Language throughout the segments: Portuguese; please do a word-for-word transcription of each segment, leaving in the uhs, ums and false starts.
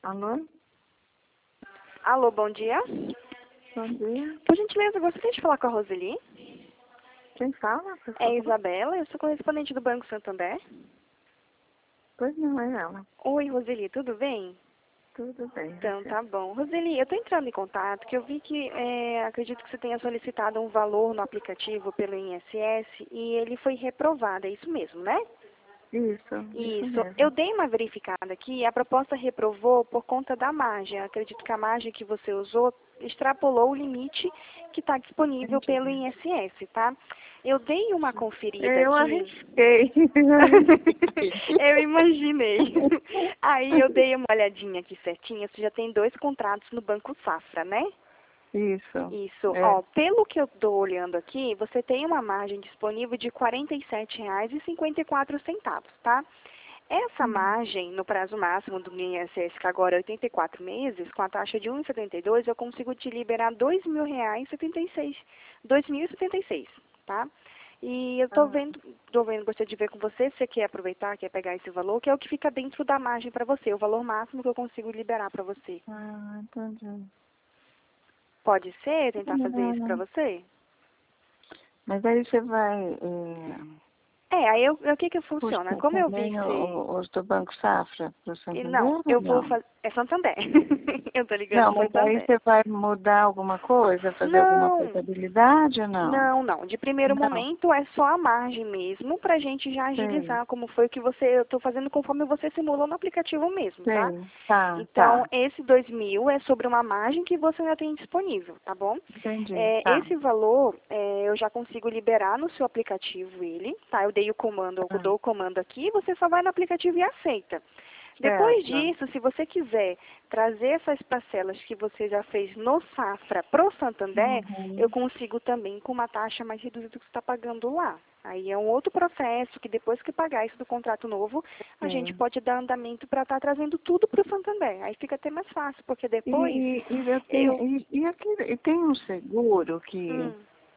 Alô? Alô, bom dia. Bom dia. Por gentileza, eu gostaria de falar com a Roseli. Quem fala, por É a favor? Isabela, eu sou correspondente do Banco Santander. Pois não, é ela. Oi, Roseli, tudo bem? Tudo bem, Então, você? tá bom. Roseli, eu estou entrando em contato, que eu vi que, é, acredito que você tenha solicitado um valor no aplicativo pelo I N S S e ele foi reprovado, é isso mesmo, né? Isso, isso Isso. Eu mesmo. dei uma verificada aqui, a proposta reprovou por conta da margem. Acredito que a margem que você usou extrapolou o limite que está disponível pelo Entendi. I N S S, tá? Eu dei uma conferida Eu aqui. arrisquei. Eu arrisquei. Eu imaginei. Aí eu dei uma olhadinha aqui certinha. Você já tem dois contratos no Banco Safra, né? Isso. Isso. É. Ó, pelo que eu estou olhando aqui, você tem uma margem disponível de quarenta e sete reais e cinquenta e quatro centavos, tá? Essa Hum. margem, no prazo máximo do I N S S, que agora é oitenta e quatro meses, com a taxa de um vírgula setenta e dois, eu consigo te liberar dois mil reais e setenta e seis, dois mil e setenta e seis, tá? E eu tô Ah, vendo, tô vendo, gostaria de ver com você, se você quer aproveitar, quer pegar esse valor, que é o que fica dentro da margem para você, o valor máximo que eu consigo liberar para você. ah, entendi. Pode ser, tentar fazer isso para Não. você? Mas aí você vai é, É, aí eu, o que que funciona? puxar Como eu vi também que você... o- os do Banco Safra para o e Santander Não, ou eu vou não? fazer... É Santander. Eu tô ligando Não, do mas aí Santander. você vai mudar alguma coisa, fazer alguma Não, portabilidade ou não? não, não. De primeiro Não. momento é só a margem mesmo, pra gente já Sei, agilizar como foi que você... Eu tô fazendo conforme você simulou no aplicativo mesmo, tá? sei. Tá, Então, tá. esse dois mil é sobre uma margem que você já tem disponível, tá bom? Entendi. É, Tá. esse valor, é, eu já consigo liberar no seu aplicativo ele, tá? Eu dei o comando, eu Tá. dou o comando aqui, você só vai no aplicativo e aceita. Depois Certo. disso, se você quiser trazer essas parcelas que você já fez no Safra pro Santander, eu Uhum. consigo também com uma taxa mais reduzida do que você está pagando lá. Aí é um outro processo que depois que pagar isso do contrato novo, a gente Sim. pode dar andamento para estar trazendo tudo para o Santander. Aí fica até mais fácil, porque E, depois e, eu tenho, eu... e, e, aquele, e tem um seguro que, Hum,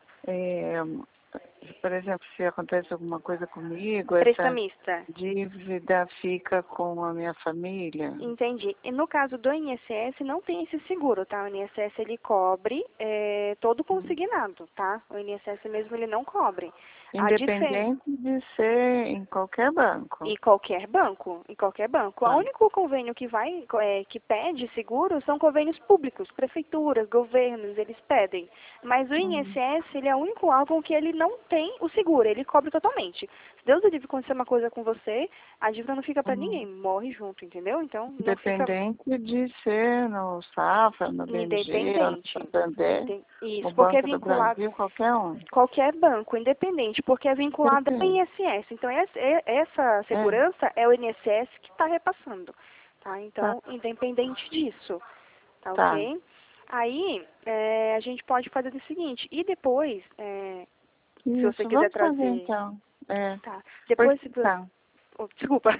é, por exemplo, se acontece alguma coisa comigo, essa prestamista. dívida fica com a minha família? Entendi. E no caso do I N S S, não tem esse seguro, tá? O I N S S, ele cobre é, todo consignado, tá? O I N S S mesmo, ele não cobre. A diferença... Independente de ser em qualquer banco. Em qualquer banco, em qualquer banco. O Tá. único convênio que vai, é, que pede seguro são convênios públicos, prefeituras, governos, eles pedem. Mas o Uhum. I N S S, ele é o único órgão que ele não tem o seguro, ele cobre totalmente. Se Deus livre acontecer uma coisa com você, a dívida não fica para Uhum. ninguém, morre junto, entendeu? Então, não fica Independente de ser no Safra, no B M G, ou no independente. Santander, Enten- o Isso, porque é Banco do vinculado Brasil, qualquer um. qualquer banco, independente, porque é vinculado ao Perfeito. I N S S. Então, essa, é- essa É, segurança é o I N S S que está repassando, tá? tá, Então, independente disso, tá tá. ok? Aí, é, a gente pode fazer o seguinte, e depois, é, se você Isso, quiser vamos fazer trazer, então. É, tá? pois Depois, se você... tá. oh, desculpa.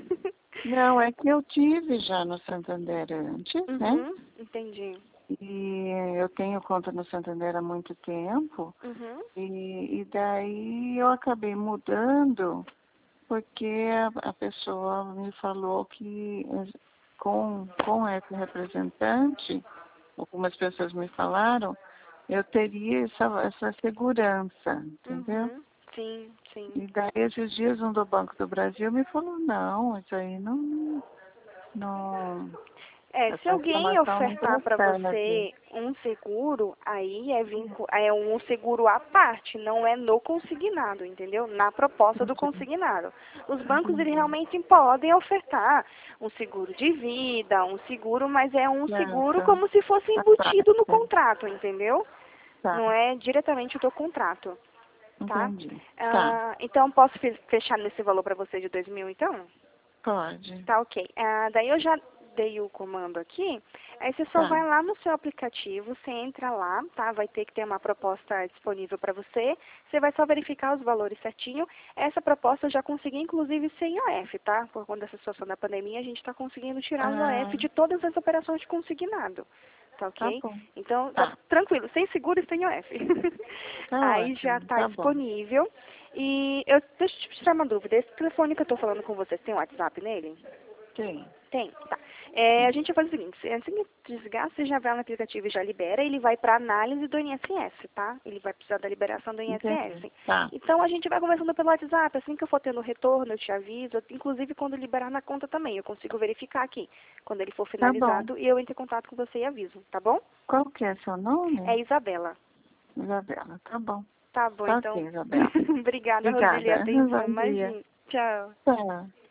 Não, é que eu tive já no Santander antes, né? Uhum, entendi. E eu tenho conta no Santander há muito tempo. Uhum, E, e daí eu acabei mudando porque a, a pessoa me falou que eh, com, com esse representante, algumas pessoas me falaram, eu teria essa, essa segurança, entendeu? uhum, sim, sim. E daí esses dias um do Banco do Brasil me falou, não, isso aí não, não, É, se essa alguém informação não ofertar para procede. você um seguro, aí é, vincu é um seguro à parte, não é no consignado, entendeu? Na proposta do Entendi, consignado. Os bancos, eles entendi. realmente podem ofertar um seguro de vida, um seguro, mas é um seguro Certo, como se fosse a embutido no parte, contrato, entendeu? tá, Não é diretamente do contrato, tá? entendi. Tá, Ah, então, posso fe- fechar nesse valor para você de dois mil, então? pode, Tá ok. Ah, daí eu já dei o comando aqui. Aí você só tá. vai lá no seu aplicativo, você entra lá, tá? Vai ter que ter uma proposta disponível para você. Você vai só verificar os valores certinho. Essa proposta eu já consegui, inclusive, sem O F, tá? Por conta dessa situação da pandemia, a gente está conseguindo tirar os Ah, O F de todas as operações de consignado. Tá tá ok? bom. Então, tá Tá, tranquilo, sem seguro e sem O F. tá Aí já ótimo, está tá bom. disponível. E eu, deixa eu te tirar uma dúvida. Esse telefone que eu estou falando com você, você tem um WhatsApp nele? Sim. Tem, tá. É, a gente vai fazer o seguinte, assim que desligar, você já vai no aplicativo e já libera, ele vai para análise do I N S S, tá? Ele vai precisar da liberação do I N S S. Entendi. Tá. Então a gente vai conversando pelo WhatsApp, assim que eu for tendo retorno, eu te aviso, inclusive quando liberar na conta também, eu consigo verificar aqui, quando ele for Tá bom. finalizado, e eu entro em contato com você e aviso, tá bom? Qual que é seu nome? É Isabela. Isabela. Tá bom. Tá bom, Tá então. ok, Isabela. Obrigada, Obrigada. Roseli, atenção, Bom dia. imagina. Tchau. Tchau.